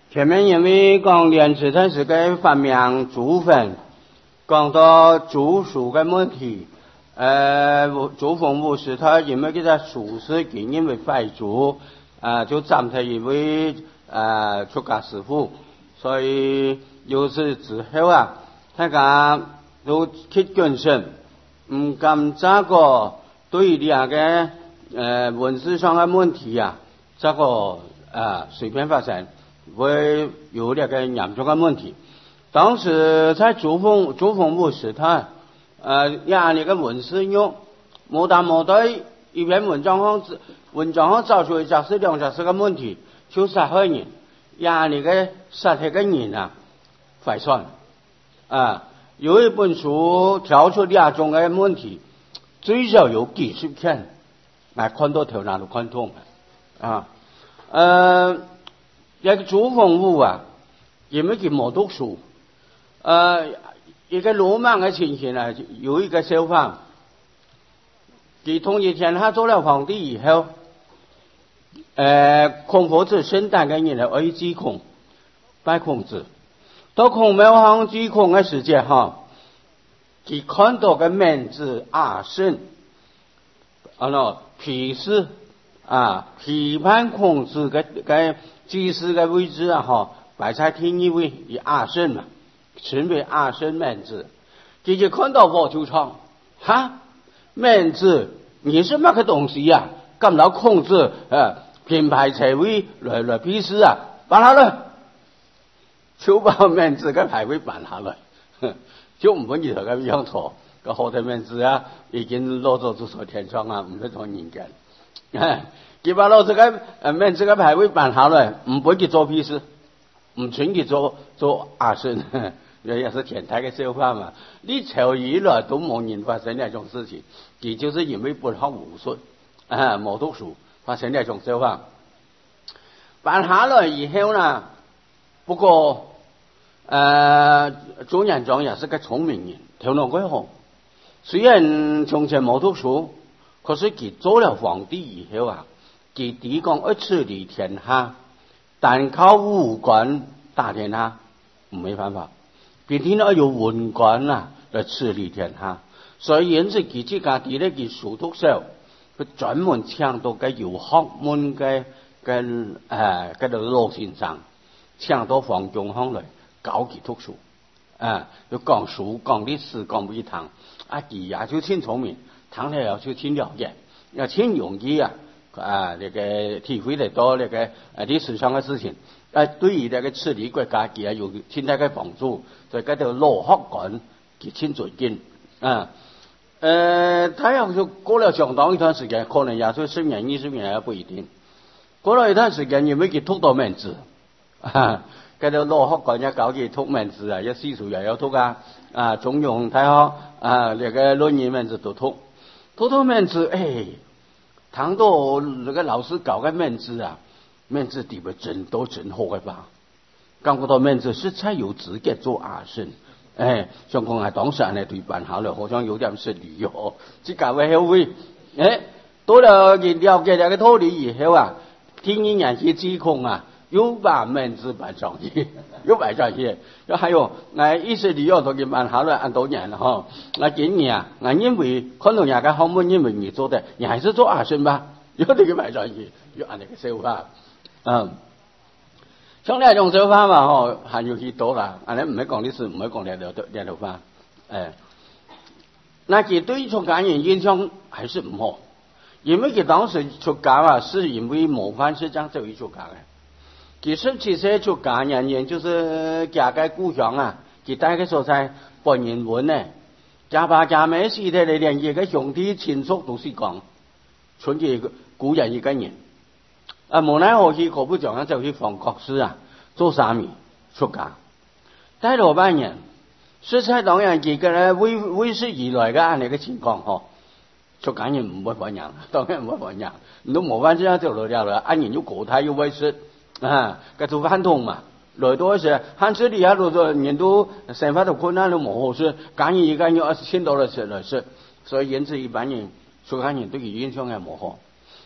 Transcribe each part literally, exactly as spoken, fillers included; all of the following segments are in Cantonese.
前面因为讲莲池它是个发明祖坟，讲到祖属的问题，呃，祖坟巫师他因为这个属实经因为废族，啊、呃，就暂他一位呃出家师傅，所以有时之后啊，大家都去谨慎，唔敢这个对那个呃文字上的问题啊，这个啊、呃、随便发生。会有那个严重的问题。当时在祖坟祖坟墓时，他呃让那个文字用冇大冇对一篇文章上文章上找出假设两假设个问题，就杀害人，让那个杀害个人啊坏算啊。有一本书挑出两种的问题，最少有几十篇，来看到头脑都看通啊。呃。一個祖墳墓啊，因為佢冇讀書，呃，一個羅曼嘅情形啊，有一個小販，佢統一天下做了皇帝以後，呃，孔夫子聖誕嘅人嚟愛祭孔，拜孔子，到孔廟行祭孔嘅時節哈，佢看到嘅名字阿聖，啊喏，批示啊，批判孔子嘅嘅。祭祀的位置啊，哈，摆在天一位以阿圣嘛，称为阿圣名字。姐姐看到我就唱，哈，名字你是什么个东西呀、啊？咁老控制呃品牌财位来来批示啊，办下来，就把名字个牌位办下来，就唔本意头咁样错，个后头名字啊已经落咗做天窗啊，唔使做人間。佢把攞這個誒名字個牌位辦下來，唔俾佢做批示，唔准佢做做阿聖，也是天台嘅笑話嘛。你朝以來都冇人發生呢種事情，佢就是因為不學無術，啊冇讀書發生呢種笑話。辦下來以後呢，不過誒朱元璋也是個聰明人，頭腦鬼好，雖然從前冇讀書，可是佢做了皇帝以後啊。佢提供要治理天下，單靠武官打天下沒辦法，必定要有文官啊來治理天下。所以因此佢自家啲咧佢書讀少，佢專門搶到嘅有學問嘅嘅誒嗰度老先生，搶到皇宮行嚟教佢讀書，啊，要講書講歷史講唔一堂，啊佢也就挺聰明，唐咧又就挺了解，又挺容易啊。啊，那個體會得到那個啊歷史上的事情，啊，對於那個治理國家佢有挺大嘅幫助，所以嗰條老學官佢挺尊敬啊。呃，他要是過了相當一段時間，可能也就十年、二十年也不一定。過了一段時間，因為佢讀到名字，啊，嗰條老學官也搞佢讀名字啊，一史書也要讀啊，啊，中庸太學啊，那個論語名字都讀，讀到名字，哎。唐到那個老師搞個名字啊，名字地位真都真好嘅吧？講到名字是才有資格做阿聖，哎，像講係當時人哋對辦下來，好像有點失禮哦。即係為後悔，哎，到了佢了解那個道理以後啊，聽一年去指控啊，又把名字辦上去，又辦上去，又還有我意思你要同佢辦下來按多年了哈，我今年啊，我因為看到人家好門因為你做的，你還是做阿聖吧，又同佢辦上去，又按那個手法，嗯，像呢種手法嘛，吼，還有許多啦，安尼唔係講歷史，唔係講兩條兩條法，誒，那佢對出家人印象還是唔好，因為佢當時出家啊，是因為模範是這樣走去出家嘅。其實其實出家人員就是家嘅故鄉啊，佢帶嘅所在本人文呢，家爸家妹時代嚟連一個兄弟親屬都是講，純嘅古人一個人。啊，無奈何佢可不講啊，就去放國師啊，做沙彌出家。帶老班人，實在當然幾個咧為為時而來嘅按呢個情況嗬，出家人唔會反人，當然唔會反人，你都冇辦法就落了啦，按人要國泰要為師。啊，個做反動嘛，來到時漢字裡下都做人都生活都困難都冇好事，講一講要二十千多的事來說，所以因此一般人出家人對佢印象也冇好。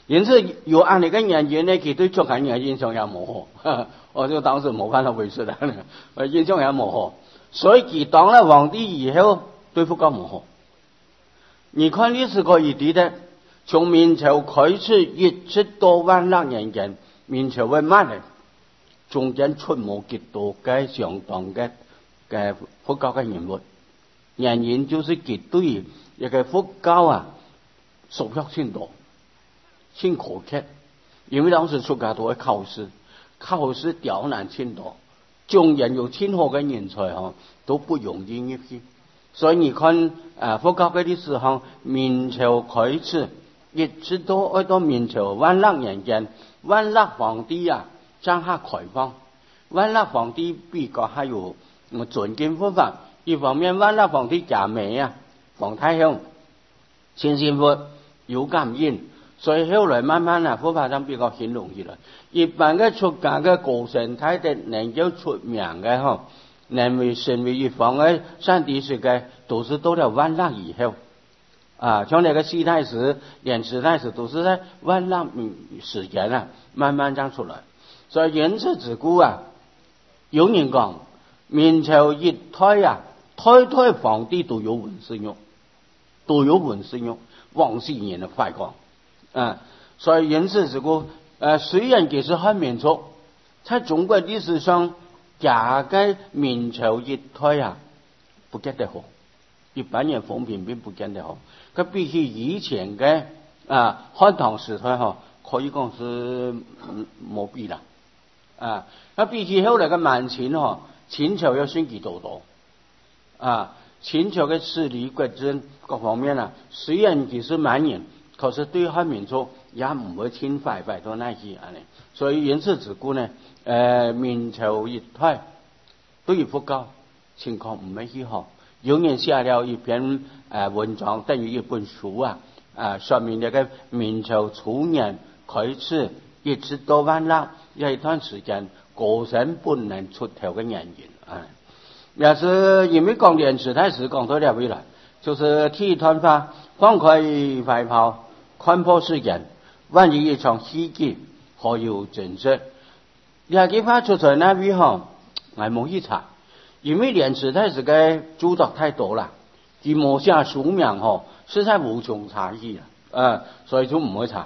因此有安尼个眼睛呢，佢对作緊嘅印象也冇好，我就當時冇看到回事啦，印象也冇好，所以佢當了皇帝以後對福岡冇好。你看歷史可以睇得，從明朝開始一直到萬歷年間，明朝嘅末咧，中間出冇幾多嘅相當嘅嘅福岡嘅人物，原因就是佢對一個福岡啊熟悉先多。先可惜，因為當時出家都會考試，考試刁難先多，中人有千好嘅人才嗬，都不容易入去。所以你看，誒福岡嗰啲時候，明朝開始，一直到去到明朝萬歷年間，萬歷皇帝啊，將下開放，萬歷皇帝比較還有尊敬佛法，一方面萬歷皇帝家妹啊，皇太后，親信佛有感應。所以後來慢慢啊，佛法上比較興隆起來。一般嘅出家嘅高僧太太能夠出名嘅嗬，能為成為一方嘅善知識嘅，都是到了萬歷以後。啊，像那個西太子、蓮池太子，都是在萬歷時間啊，慢慢長出來。所以因此自古啊，有人講，明朝一胎啊，胎胎皇帝都有文字用，都有文字用，王世仁的快講。啊，所以因此這個呃，雖然佢是漢民族，在中國歷史上，假嘅明朝一胎啊，不見得好，一般人風評並不見得好。佢比起以前嘅啊漢唐時代嗬，可以講是冇比啦。啊，佢比起後來嘅滿清嗬，清朝要算幾多多啊？清朝嘅勢力國政各方面啊，雖然佢是滿人。可是對漢民族也唔會侵犯擺到那些安尼，所以因此自古呢，誒、呃、明朝一胎對於福岡情況唔係幾好。有人寫了一篇誒、呃、文章，等於一本書啊，啊說明呢個明朝初年開始一直到萬歷有一段時間，高僧不能出頭嘅原因啊。也是因為講蓮池太子講到了未來，就是剃頭髮，放開懷抱。看破世間，萬一一場喜劇，何有真實？呢句話出在那邊嗬，我冇去查，因為蓮池太子嘅著作太多啦，佢冇寫書名嗬，實在無從查起啊，啊，所以就唔會查。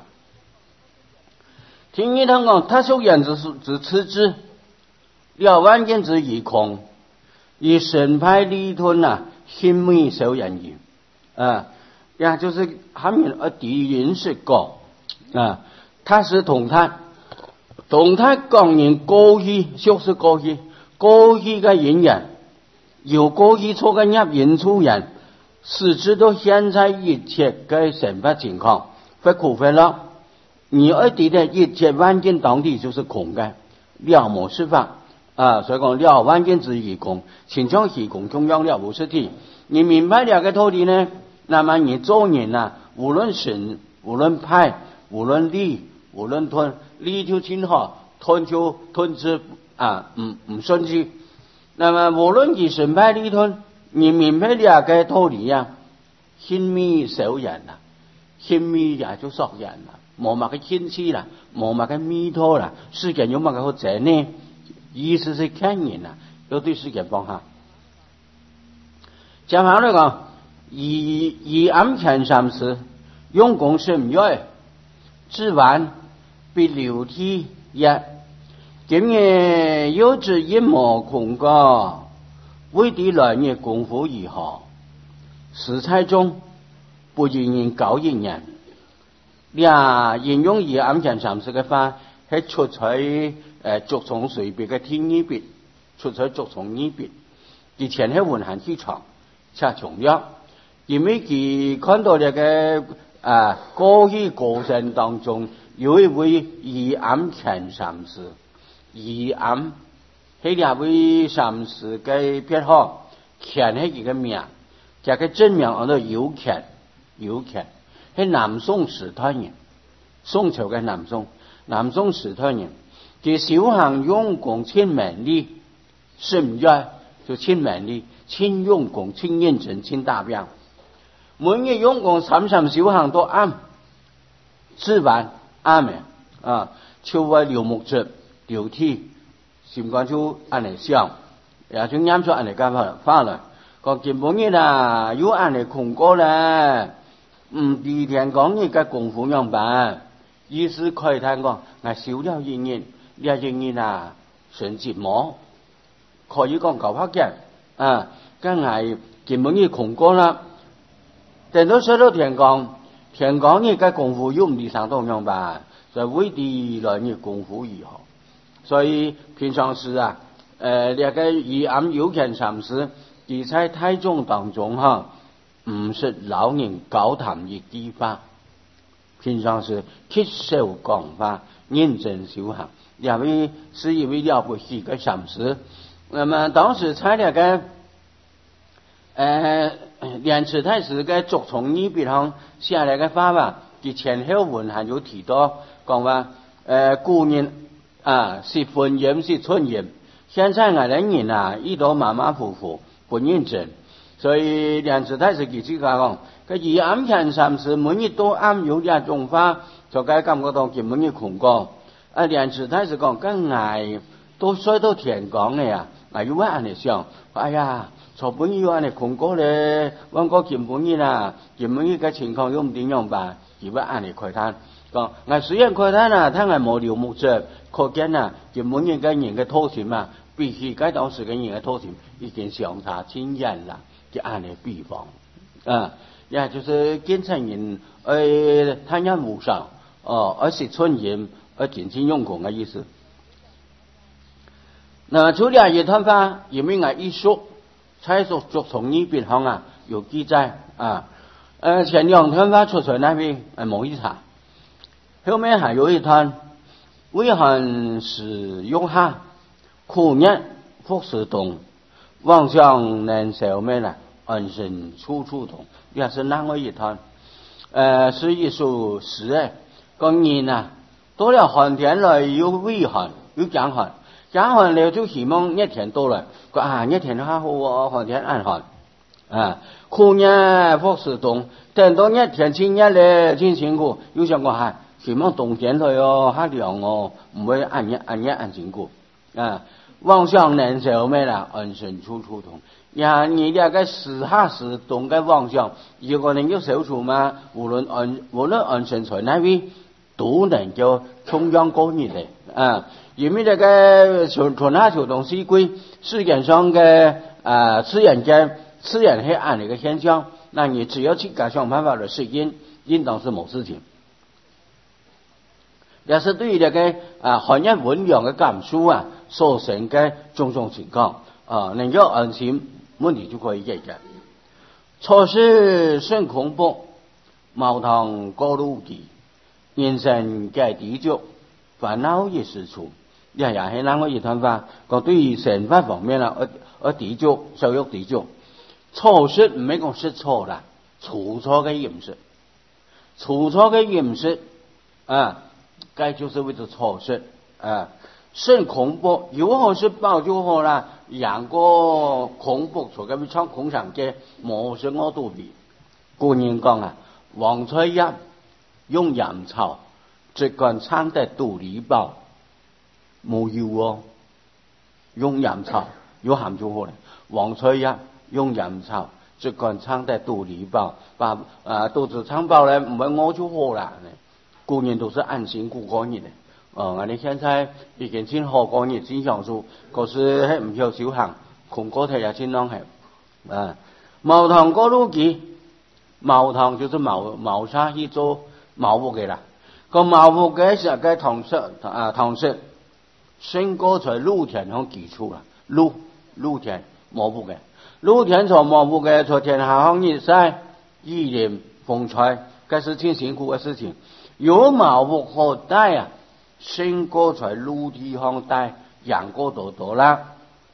聽一聽講，他說言之之此之，了萬間之以空，以神派利吞啊，心美受人言啊。呀，就是他們而敵人是講啊，他是同態，同態講人過去就是過去，過去嘅人人有過去錯嘅入人出人，使之到現在一切嘅神法情況，不苦不樂。你而敵的一切萬間當地就是空嘅，了無是法啊，所以講了萬間之以空，情況是空中央了無是體。你明白了個道理呢？那麼你做人啊，無論神，無論派，無論利，無論吞，利就挺好，吞就吞之啊，唔唔順之。那麼無論以神派利吞，你明白了個道理啊，心美受人啦，心美也就索人啦，冇乜嘅謙虛啦，冇乜嘅彌陀啦，世間有乜嘅好正呢？意思是看人啊，要對世間放下。接下來講。以以暗前三世用功深遠，自完必流體也。今日有之一莫空過，為地來日功夫如何？史菜中不應人高一人。呀，引用以暗前三世嘅話，係出在誒竹蟲隨別嘅天意別，出在竹蟲呢別。以前係文閒之床，恰重要。因為佢看到這個啊過去過程當中有一位以暗前三世，以暗係兩位三世嘅別號，前係佢嘅名，這個真名叫做有乾，有乾係南宋時代人，宋朝嘅南宋，南宋時代人，佢修行用功千萬里，深入就千萬里，千用功，千認真，千大病。每日用功三三修行都暗，自完啱嘅啊，超過廖木質廖梯，禪講出安尼想，也就啱出安尼解法法來。個基本嘅啦，有安尼空過咧，唔第天講你嘅功夫樣辦，意思開談講，我少了一年，呢一年啊，成折磨，可以講九百嘅啊，跟係基本嘅空過啦。等到說到天講，天講你嘅功夫又唔地上當樣辦，就為地來你功夫如何？所以平常時啊，誒呢個以暗有權禪師。而在太宗當中哈，唔是老人交談一句話，平常是吸收講法，認真修行，因為是一位了不起嘅禪師。那麼當時在那個誒蓮池太師嘅竹叢裏邊上寫嚟嘅話吧，佢前後文還有提到講話誒古人啊是分言是寸言，現在我哋人啊遇到馬馬虎虎。不認真，所以蓮池太師佢自己講，佢以暗權禪師每日都暗有啲種法，就該感覺到佢每日空過。啊，蓮池太師講，跟我都衰到天講嘅呀，我有乜安尼想？哎呀，從本日安尼空過咧，我個佢本日啦，佢本日嘅情況又唔點樣辦？佢乜安尼開攤？講我雖然開攤啦，但係冇了目者，可見啊，佢本日嘅人嘅土錢嘛。必須該當時嘅人嘅土錢已經相差千遠啦，就按呢比方啊，也就是建成人誒貪人無上哦，而是寸人而盡情用功嘅意思。那除了一段法，因為我一說，才說竹叢呢邊行啊有記載啊，呃前兩段法出出那邊誒冇一查，後面還有一段，為漢使用下。苦日復時動，妄想能消滅了，安身處處同。也是那麼一段，呃，是一首詩誒。講人啊，到了寒天來有畏寒，有降寒，降寒了就希望一天到來，講啊一天還好喎，寒天暗寒啊。苦日復時動，等到一天晴日咧，真辛苦，又想講係希望冬天來哦，還涼哦，唔會暗夜暗夜暗辛苦啊。妄想能消滅了，安身處處同。呀，你那個時下時動嘅妄想，如果能夠消除嘛，無論安無論安身在哪位，都能夠充當過日的啊。因為那個春春夏秋冬四季，世界上嘅啊自然嘅自然黑暗的一個現象，那你只要去改想辦法來適應，應當是冇事情。也是對於那個啊寒日溫涼嘅感受啊。所成嘅種種情況啊，能夠安心，問題就可以解決。初時甚恐怖，茅堂過路地，人生皆地獄，煩惱亦是處。也也係那麼一段話，講對於成法方面啦，而而地獄，受欲地獄。初時唔係講識錯啦，初初嘅認識，初初嘅認識啊，該就是為咗初識啊。甚恐怖，有好是報就好啦。兩個恐怖，除咗唱空場嘅，冇什麼道理。古人講啊，黃翠一用鹽草，只管撐得肚裏飽，冇要哦。用鹽草有鹹就好啦。黃翠一用鹽草，只管撐得肚裏飽，把啊肚子撐飽咧，唔係餓就好啦。古人都是安心過過日嘅。哦，我哋現在已經真好過日，真享受，可是係唔曉修行，窮過頭也真啷係啊。茅堂過路記，茅堂就是茅茅沙去做茅屋嘅啦。個茅屋嘅時候嘅堂室啊堂室，先過在露田向基礎啦，露露田茅屋嘅，露田做茅屋嘅，在天下行日曬雨淋風吹，這是挺辛苦嘅事情。有茅屋好大啊！先過在陸地上帶，養過多多啦。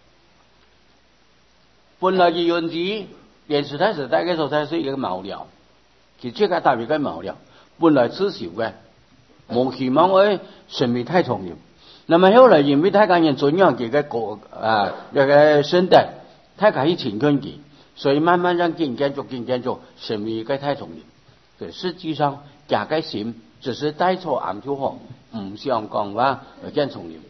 本來嘅原子，蓮池太師帶嘅時候才是一個茅寮，其實個代表個茅寮，本來自小嘅，冇希望誒神秘太重要。那麼後來因為太監人怎樣嘅個國啊，那個身體，太監去請根基，所以慢慢讓建建築建建築神秘個太重要。對，實際上假個心。 只是带错暗就好，唔想講話又驚重要。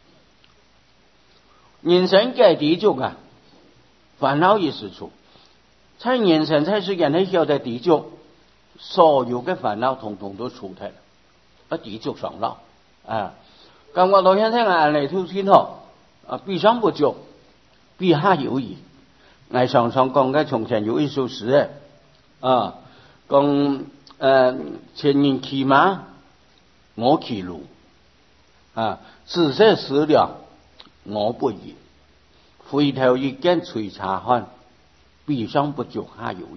人生嘅地足啊，煩惱而事出。在人生在世間喺曉得地足，所有嘅煩惱統統都出體啦，啊地足上腦啊。咁我到現在我嚟挑戰嗬，啊比上不足，比下有餘。我常常講嘅從前有一首詩嘅，啊講誒前人騎馬，我騎驢，啊仔細思量，我不疑。回頭一見隨查看，比上不足，下有餘。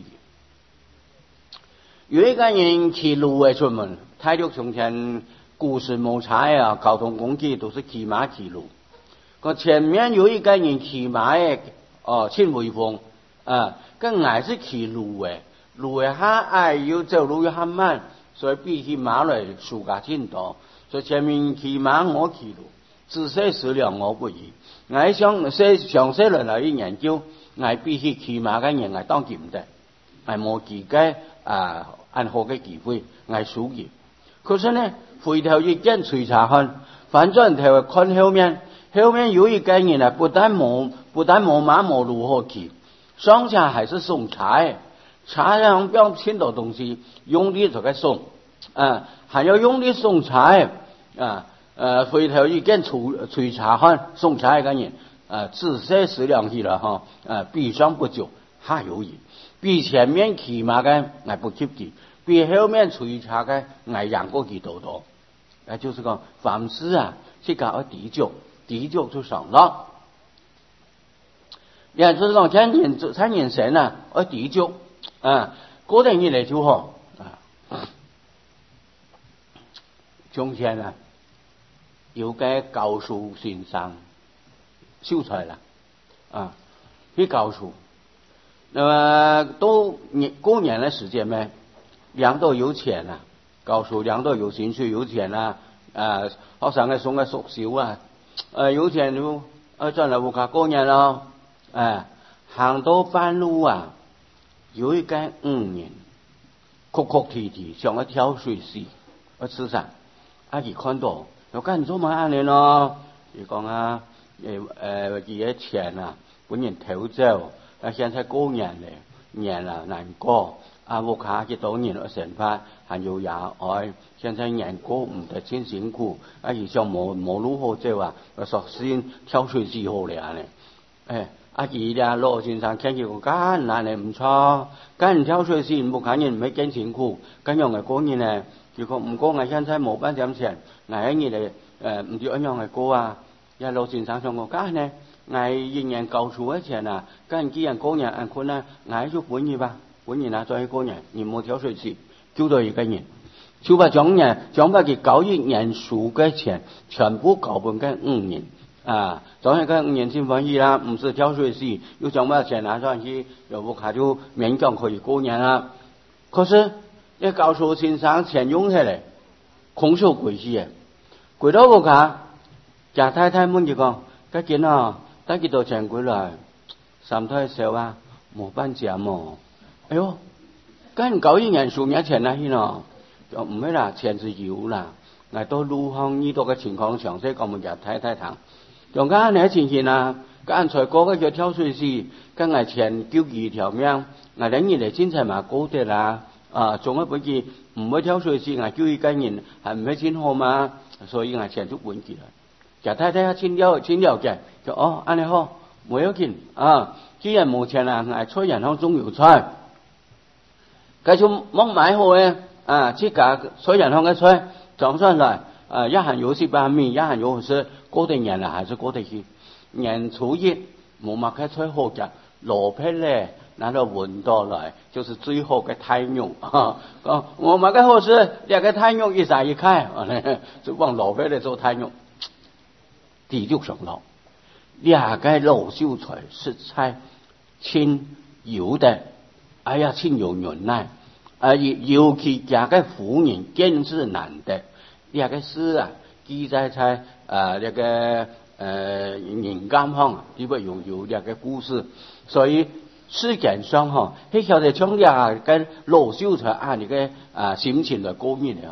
有一個人騎驢嘅出門，睇到從前古時冇車啊，交通工具都是騎馬騎驢。個前面有一個人騎馬嘅，哦，千威風啊，跟挨是騎驢嘅，驢嘅下矮又走路又很慢，所以比起馬來輸家真多。所以前面騎馬我騎驢，仔細思量我不疑。我想細詳細嚟嚟研究，我比起騎馬嘅人，我當然唔得，我冇自己啊按好嘅機會，我輸嘅。可是呢，回頭一見隨查看，反轉頭看後面，後面有一個人啊，不但冇不但冇馬冇驢可騎，上下還是送柴，柴上邊牽到東西，用力就該送，啊，還要用力送柴，啊，呃，回頭一見隨隨查看送柴個人，啊，仔細思量起了哈，啊，比上不足，下有餘，比前面騎馬嘅我不及佢。比後面隨查嘅危讓過佢多多，誒就是講凡事啊，即係搞地足，地足就上落。也就是講在人在人生啊，而地足啊，嗰啲嘢嚟就好啊。從前啊，有個教書先生秀才啦，啊，去教書，那麼都年過年嘅時間咩？兩都有錢啊，教書兩都有興趣有錢啊，啊學生嘅送嘅宿少啊，誒有錢就誒真係無卡過年咯，誒行到半路啊，有一個五年哭哭啼啼像個跳水絲，我吃啥？阿佢看到又跟做乜安尼咯？佢講啊，誒誒佢嘅錢啊，本人偷走，啊現在過年咧，年啊難過。啊，我卡幾多年嘅成法，還有也愛，現在人過唔得真辛苦，啊，而且冇冇路好走啊，我索性跳水之好嚟啊咧，誒，阿幾咧羅先生聽見個間難嚟唔錯，間跳水先冇看人唔係驚辛苦，咁樣嘅過年咧，如果唔過我現在冇辦點錢，我喺你哋誒唔知一樣嘅過啊，阿羅先生上個間咧，我仍然教書嘅錢啊，間幾人過年按困啊，我就本意吧。本人啊，再一個人，而冇跳水池，叫到一個人，就把將人將把佢教育年數嘅錢全部交本嘅五年啊，將一個五年先翻譯啦，唔是跳水池，又將把錢拿上去，又不卡就勉強可以過年啦。可是一教書先生錢用起來，空手回去嘅，回到個卡，賈太太問佢講：，家見啊，得幾多錢回來？三太少啊，冇辦法喎。哎呦，跟搞一年數年錢啦，去咯，就唔係啦，錢是有啦。我到路行呢度嘅情況詳細講，我就睇睇睇。仲間你前前啊，剛才嗰個叫跳水時，跟我錢叫幾條命，我等於嚟先才嘛高啲啦。啊，仲一本件唔會跳水時，我叫一個人係唔係先好嘛？所以我錢就換幾啦。就睇睇下錢了錢了嘅，就哦，安尼好，冇有錢啊。既然冇錢啦，我出人行中有菜。繼續冇買好嘅，啊，即係所有人行嘅菜裝上來，啊，一行有是白米，一行有是過得年啦，還是過得去。年初一冇乜嘅菜好嘅，羅皮咧，拿到運到來，就是最好嘅太肉啊！講我買嘅好是兩個太肉一撒一開，就往羅皮嚟做太肉，地就上落。兩個老秀才食菜清油的，哎呀，清油潤奶。啊，尤其這個婦人見是難得，這個詩啊記載在啊這個呃人間行，呢個有有這個故事，所以事件上哈，迄曉得從兩個老秀才按呢個啊心情來過年嚟吼，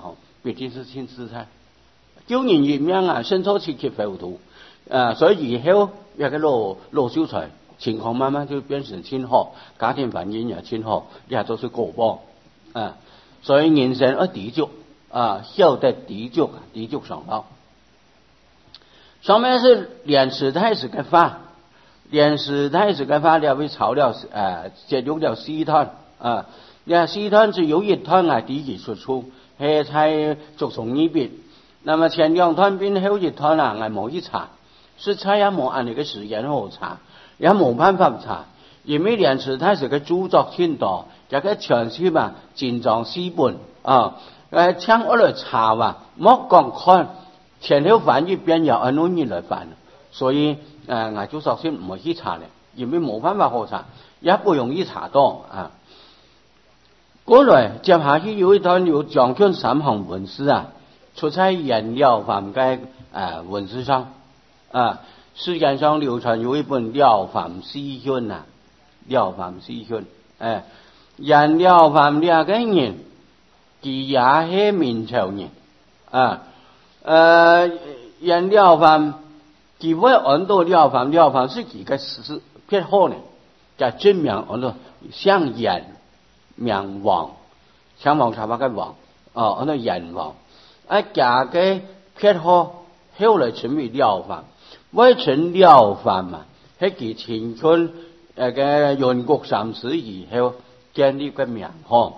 毕竟是轻姿态。叫人咁樣啊，身初切切浮屠，啊，所以以後一個落落小財，情況慢慢就變成親好，家庭環境也親好，也都是過幫啊。所以人生要知足啊，曉得知足，知足常樂。上面是蓮池太子嘅法，蓮池太子嘅法了為炒了誒，節錄了四湯啊，呢四湯只有一湯啊，第一出處係在逐從呢邊。那麼前兩湯邊後一湯啊，係冇一查，是查也冇按呢個時間好查，也冇辦法查，因為蓮池太子嘅著作挺多，一個全書嘛，精藏四本啊，誒，請我來查啊，莫講看。前後翻譯變有按按來翻，所以誒我就首先唔會去查咧，因為冇辦法好查，也不容易查到啊。過來接下去有一段有講卷三行文字啊，出在顏了凡嘅誒文字上啊，世界上流傳有一本了凡四訓啊，了凡四訓誒，顏了凡呢個人，佢也係明朝人啊。呃，顏了凡，佢會按到了凡，了凡是幾個是撇號呢？就真名按到像顏名王，像王查巴個王，哦，按到顏王，啊，加個撇號後來成為了凡，為成了凡嘛，喺佢青春那個元國三世以後建立個名號，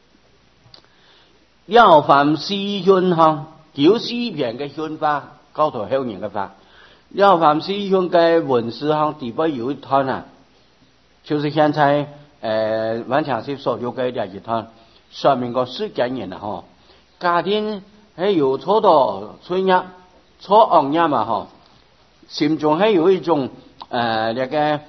了凡四訓哈。有四篇嘅訓法，高頭後人嘅法。了凡四訓嘅文字上，底部有一段啊，就是現在誒萬強師所有嘅呢一段，說明個世間人啊，嗬，家庭係有錯到錯入錯惡入嘛，嗬，心中係有一種誒呢個誒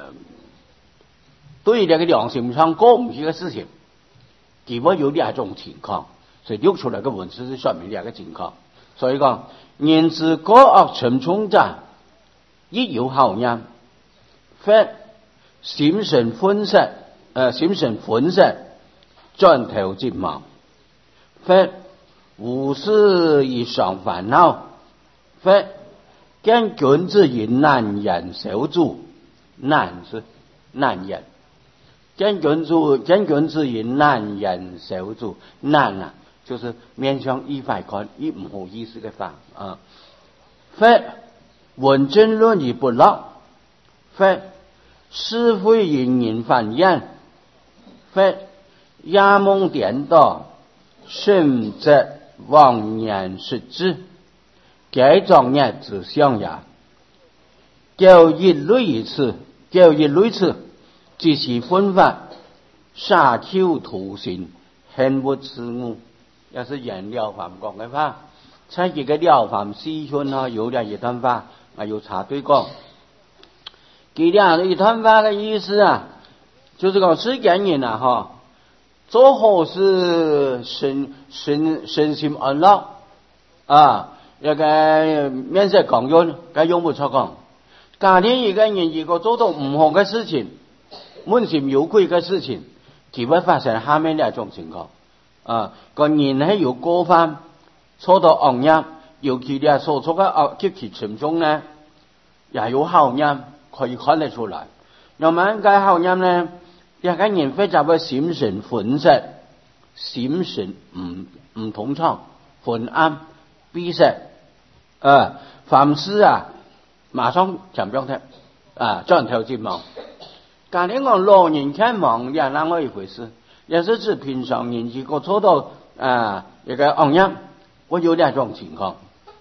對呢個良心上過唔去嘅事情，底部有呢一種情況。所以錄出來嘅文字是說明兩個情況，所以講人之過惡沉重者，亦有好人，或心神悛惻，誒心神悛惻，轉頭即亡；或無事以上煩惱；或見君子以難言守住，難是難言，見君子見君子以難言守住，難啊！就是面向一塊看，一唔好意思嘅法啊。或聞爭論而不樂，或是非引人犯厭，或夜夢顛倒，甚至妄言失之，該種業之相也。叫一類次，叫一類次，即是分法，殺丘屠心，恨不自我。也是顏了凡講嘅話，在這個了凡四訓啊，有兩一段話啊，有查對講。佢兩一段話嘅意思啊，就是講世間人啊，嗬，做好事身身身心安樂啊，一個面色光潤，佢用不出講。家庭一個人如果做到唔好嘅事情，問心有愧嘅事情，就會發生下面兩種情況。啊，個人係有過犯，錯到惡業，尤其你所做嘅惡極其沉重呢，也有好業可以看得出來。那麼個好業呢，一個人非常嘅心神悛惻，心神唔唔通暢，昏暗閉塞，啊，凡事啊，馬上就唔聽，啊，轉頭即亡。家庭講老人看亡，也那麼一回事。也是指平常人如果做到啊一個惡業，我有兩種情況。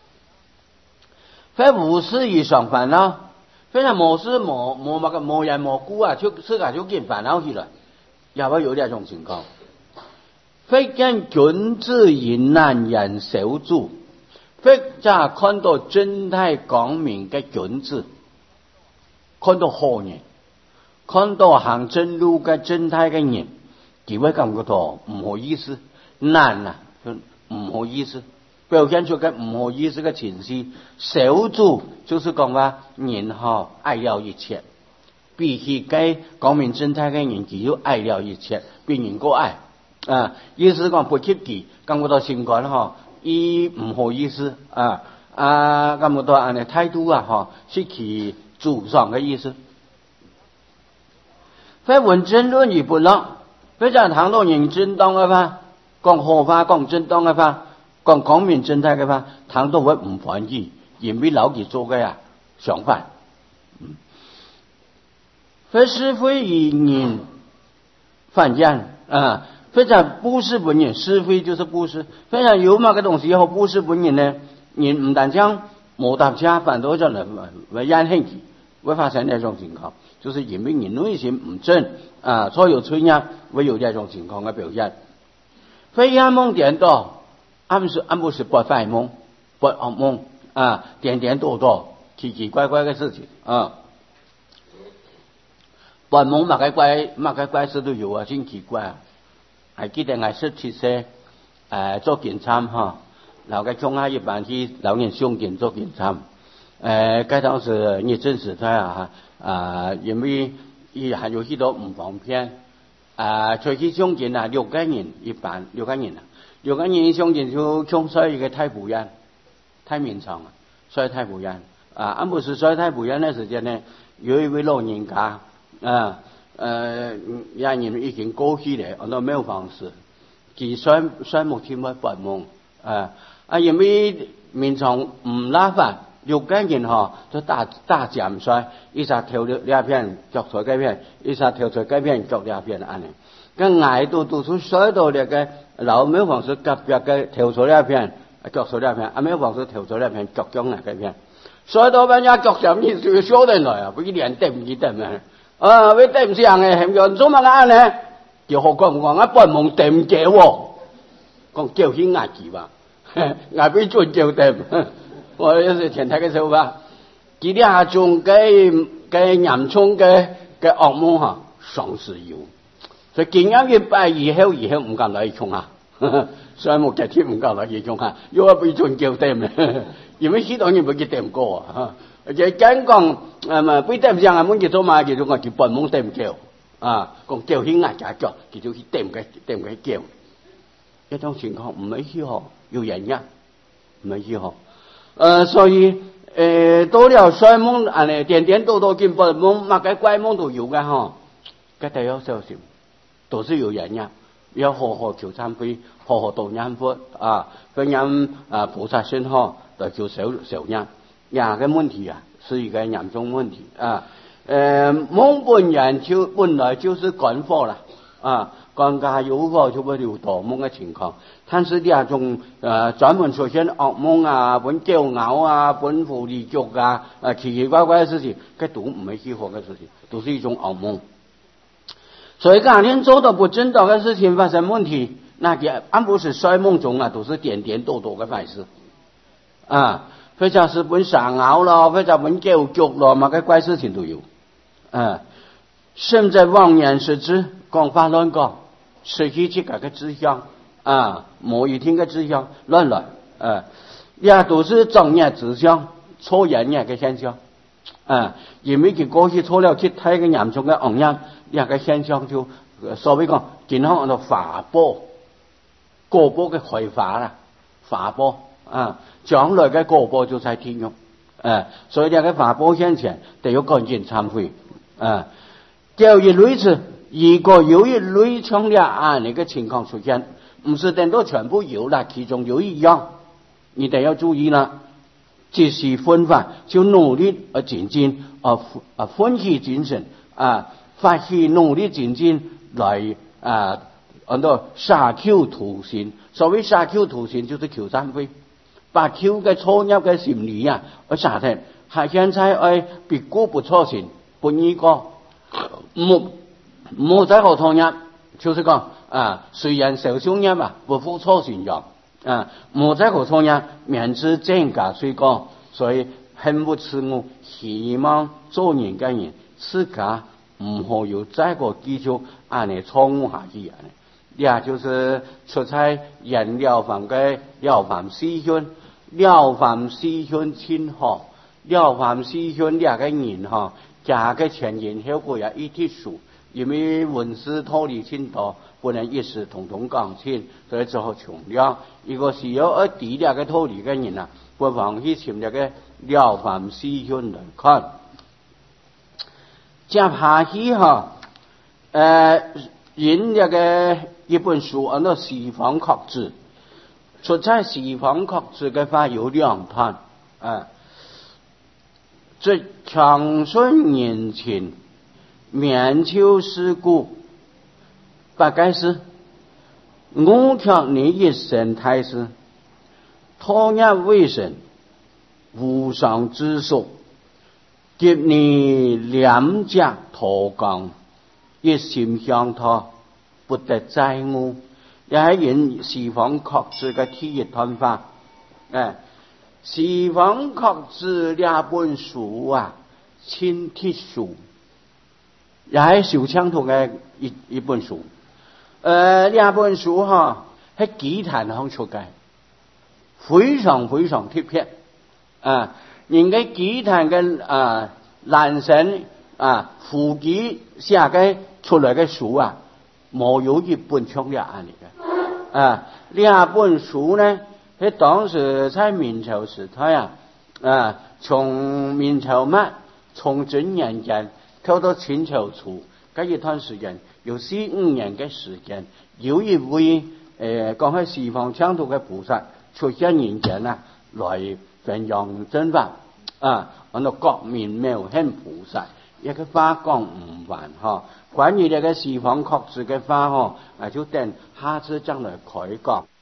非無事以上煩惱，非常無事無無乜個無緣無故啊，就自家就見煩惱起來，也會有兩種情況。非見君子以難言守住，非咋看到正太光明嘅君子，看到好人，看到行正路嘅正太嘅人。佢會感覺到唔好意思，難啊，唔好意思，表現出嘅唔好意思嘅情緒。守住就是講話人哈愛了一切，比起該光明正大嘅人，佢要愛了一切，比人個愛啊，意思讲不切忌，感觉到情感吼，伊唔好意思啊啊，感覺到安尼態度啊，吼，是其主上嘅意思。非文爭論而不樂，非在談到人正當嘅法，講合法講正當嘅法，講光明正大嘅法，談到會唔歡喜，而俾老佢做嘅啊想法。非是非以人犯賤啊。非常不是本人，是非就是不是。非常有某個東西以後不是本人呢，人唔但將冇搭車，反倒就嚟會引興起，會發生呢種情況，就是因為人內心唔正啊，所有罪孽會有呢種情況嘅表現。非暗夢顛倒，暗是暗不是不壞夢，不惡夢啊，顛顛倒倒，奇奇怪怪嘅事情啊。不夢乜嘅怪乜嘅怪事都有啊，真奇怪啊！還記得我十七歲，誒做檢查嚇，然後喺中下一般去老人胸檢做檢查，誒嗰當時你真實在啊啊，因為伊還有許多唔方便，啊，出去胸檢啊六個人一般六個人啊，六個人胸檢就衝衰一個太不遠，太綿長了，衰太不遠啊，安不是衰太不遠嘅時間呢，有一位老人家啊。呃，人人已經過去了，我都沒有方式。佢雖雖目前冇發夢，啊啊，因為面上唔拉法，六個人嗬，都打打漸衰，一下跳咗兩片，腳出幾片，一下跳出幾片，腳兩片安尼。咁捱到到處衰到呢個老沒有方式，夾夾嘅跳出兩片，腳出兩片，啊沒有方式跳出兩片，腳腳兩幾片。衰到班人腳上面就少得來啊，不一連點幾點啊！啊，為點上嘅係用做乜嘢呢？就好講講啊，半夢點叫喎，講叫起牙字吧，牙俾轉叫點，我有時前睇嘅時候吧，佢啲下種嘅嘅嚴重嘅嘅噩夢嚇，喪失有，所以經驗一拜以後以後唔敢來衝啊，所以冇嘅天唔敢來衝啊，因為俾轉叫點，因為許多人唔記點過啊。而且講講誒嘛，俾點上啊，滿叫做嘛，叫做我叫半夢點叫啊，講叫起牙架腳，叫做去點嘅點嘅叫，一種情況唔係許可，有原因，唔係許可。誒，所以誒到了衰夢啊，呢點點倒倒見半夢，乜嘅怪夢都有嘅嗬，嗰啲要小心，都是有原因，要好好求懺悔，好好讀念佛啊，咁樣啊菩薩先呵，就叫小小念。呀，個問題啊，是一個嚴重問題啊。呃，夢本人就本來就是趕火啦，啊，趕家有火就會有墮夢嘅情況。但是呢種呃專門出現惡夢啊、本驕傲啊、本狐狸腳啊、啊奇奇怪怪嘅事情，佢都唔係適合嘅事情，都是一種惡夢。所以當天做到不正當嘅事情發生問題，那個安不是衰夢中啊，都是點點倒倒嘅壞事啊。非常是本上咬咯，非常本叫腳咯，乜嘅怪事情都有。啊，甚至妄言失之，講法亂講，失去自己嘅志向啊，冇一天嘅志向亂來，啊，也都是正業志向錯人業嘅現象。啊，因為佢過去錯了其他嘅嚴重嘅惡業，呢個現象就所謂講，健康叫做法報，過報嘅開法啦，法報。啊，將來嘅果報就在天獄，啊，所以呢個法報現前，得要趕緊懺悔，啊，教育類似，如果有一類像呢樣嘅情況出現，唔是等到全部有啦，其中有一樣，你得要注意啦，即是分法，就努力而精進，啊啊奮起精神，啊發起努力精進來啊，按照殺 Q 圖形，所謂殺 Q 圖形就是求懺悔。把 Q 嘅錯入嘅心理啊，而殺停，係現在愛別個不錯先，本意個冇冇再好錯入，就是講啊，雖然受傷入啊，不負錯先入啊，冇再好錯入，免之正價雖高，所以很不恥我，希望做人嘅人，自家唔好有再個基礎按你錯誤下去啊，也就是出在人療法嘅療法師訓。療法師訓親好，療法師訓兩個人哈，加個前言效果也一體數， 因为文字脱离清多，不能一时统统讲清，所以只好穷量。如果是有一低了嘅脱离嘅人啊，不妨去尋日嘅了凡四訓來看。接下去哈，誒引入嘅一本書，按照西方學字，出在西方學字嘅話有兩段啊。這長順年前，免秋事故，大概是五條你一生太師，托日為神，無上之所，劫你兩隻陀鋼，一心向他，不得債務。也係引西方學字嘅第一段話，誒。西方學字兩本書啊，親鐵書，也係小槍圖嘅一一本書。誒，兩本書哈喺祭壇上出嘅，非常非常貼切。啊，人嘅祭壇嘅啊男神啊副記寫嘅出來嘅書啊，冇有一本像兩嚟嘅。啊，兩本書呢？喺當時在明朝時代啊，啊，從明朝末崇禎年間到到清朝初，嗰一段時間有四五年嘅時間，有一位誒講喺西方倡導嘅菩薩出現人間啊，來宣揚真法啊，按照國民妙顯菩薩一個話講唔完嗬，關於呢個西方學字嘅話嗬，啊就等下次將來開講。